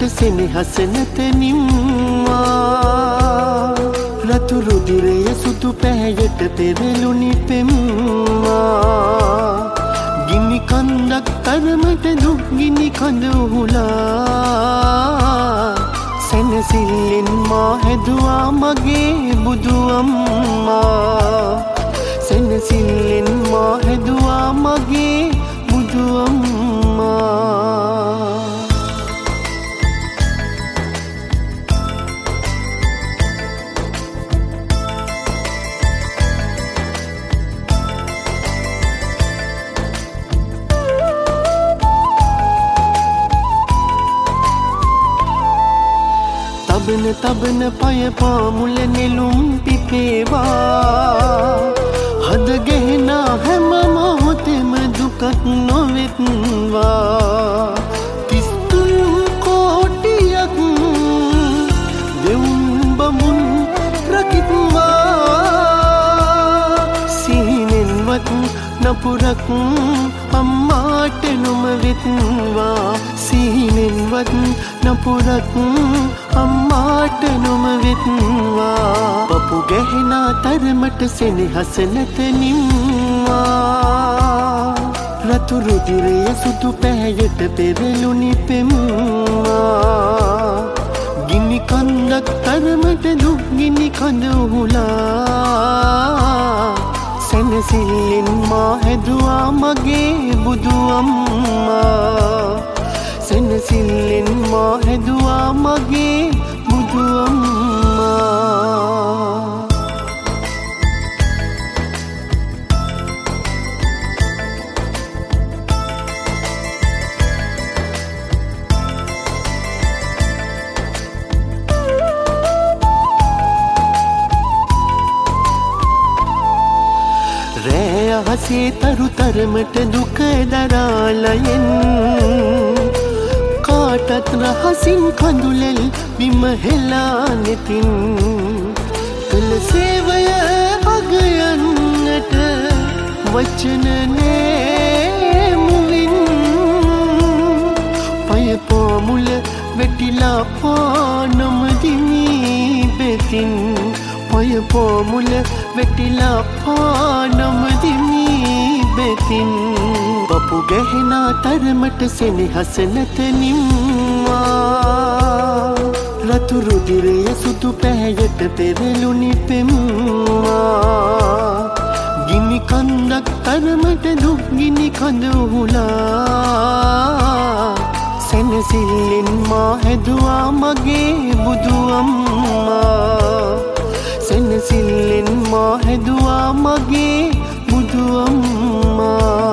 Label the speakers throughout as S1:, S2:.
S1: සෙනෙහස නැතනිම්වා රතු රුධිරය සුදු පැහැයට පෙරළුණි පෙම්වා ගිනි කන්දක් තරමට දුක් ගිනි කඳ උහුලා සැනසිල්ලෙන් මා හැදුවා මගේ බුදු අම්මා සැනසිල්ලෙන් මා හැදුවා මගේ බුදු අම්මා තබන පය පාමුල නෙළුම් පිපේවා හද ගෙහෙන හැම මොහොතෙම දුකක් නොවෙත්වා තිස්තුන් කෝටියක් දෙවුන් බමුන් රකිත්වා සිහිනෙන්වත් නපුරක් අම්මාට නොම වෙත්වා සිහිනෙන්වත් නපුරක් අම්මාට නොම වෙත්වා පපු ගැහෙන තරමට සෙනෙහස නැතනිම්වා රතු රුධිරය සුදු පැහැයට පෙරළුණි පෙම්වා ගිනි කන්දක් තරමට දුක් ගිනි කඳ උහුලා සැනසිල්ලෙන් මා හැදුවා මගේ බුදු අම්මා සැනසිල්ලෙන් මා හැදුවා මගේ බුදු අම්මා රෑ අහසේ තරු තරමට දුක දරාලයෙන් කාටත් රහසින් කඳුලෙල් බිම හෙලා නෙතින් කළ සේවය අගයන්නට වචන නෑ මුවින් පය පාමුල වැටිලා පානම දිමී බෙතින් පය පාමුල වැටිලා පානම දිමී බෙතින් පපු ගැහෙන තරමට සෙනෙහස නැතනිම්වා රතු රුධිරය සුදු පැහැයට පෙරළුණි පෙම්වා ගිනි කන්දක් තරමට දුක් ගිනි කඳ උහුලා සැනසිල්ලෙන් මා හැදුවා මගේ බුදු අම්මා සැනසිල්ලෙන් මා හැදුවා මගේ බුදු අම්මා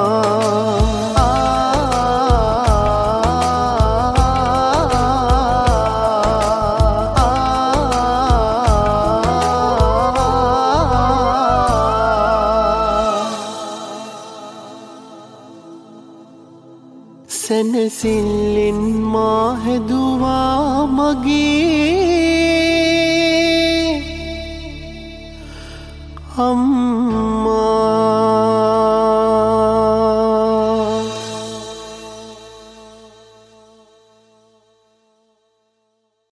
S1: සැනසිල්ලෙන් මා හැදුවා මගේ අම්මා